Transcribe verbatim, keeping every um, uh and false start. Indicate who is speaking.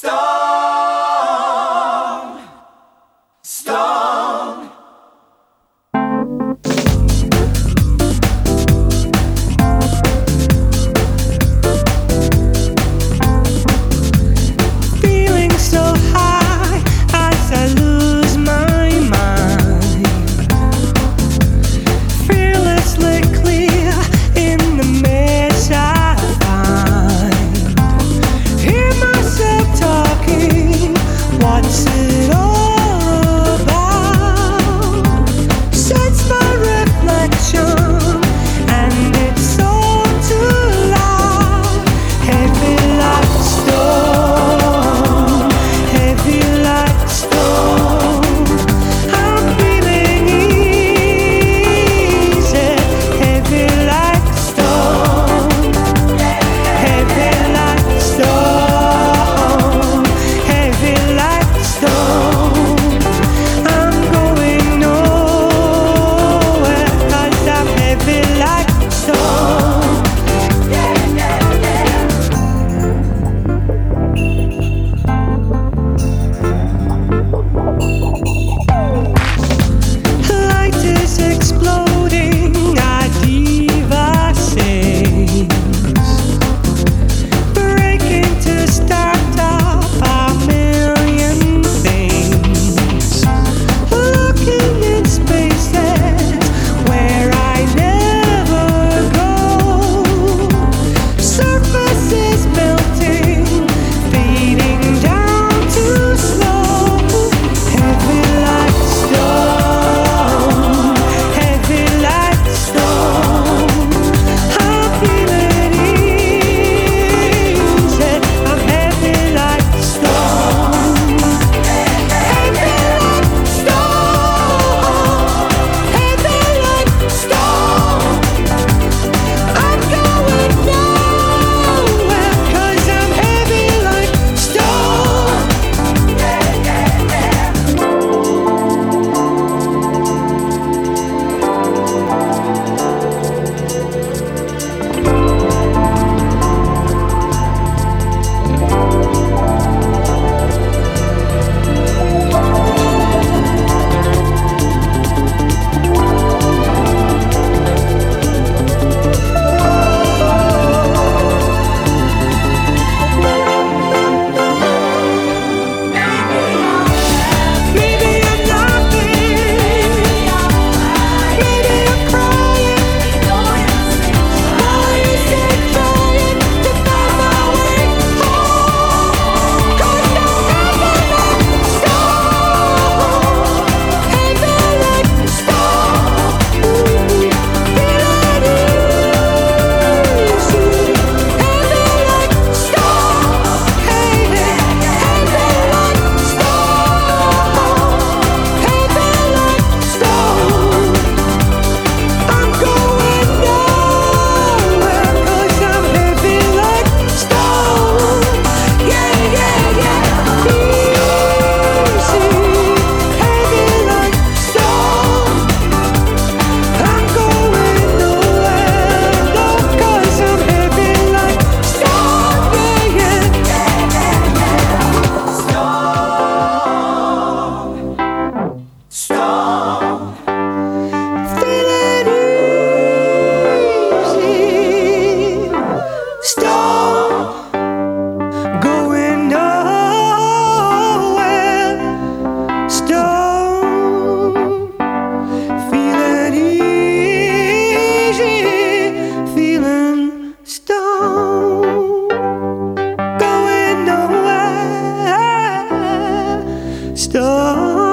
Speaker 1: Stone, stone.
Speaker 2: Feeling so high as I lose my mind, fearlessly clear in the mess I find. Hear myself talking, what's it all about? Sense my reflection, and it's all too loud. Heavy like stone, heavy like stone. I'm feeling easy, heavy like stone, heavy like stone, heavy like stone. I'm going nowhere 'cause I'm heavy like stone. Light is exploding, I devastate. Breaking to start up a million things. Looking in spaces where I never go. Surface is melting, fading down too slow. Heavy like stone, heavy like stone. I'm feeling easy, I'm heavy like stone. Heavy like stone, heavy like stone. I'm going nowhere 'cause I'm heavy like stone. Maybe I'm laughing, maybe I'm crying. Why is it trying to find my way home? 'Cause I'm heavy like stone, heavy like stone. Feeling easy, heavy like stone. Hey, hey, heavy like stone, heavy like stone. I'm going nowhere 'cause I'm heavy like stone. Yeah, yeah, yeah. Easy, heavy like stone. I'm going nowhere, no, 'cause I'm heavy like stone. Yeah, yeah.
Speaker 1: Stone,
Speaker 2: Feeling easy, stone. Going nowhere, stone. Feeling easy, feeling stone. Going nowhere, stone.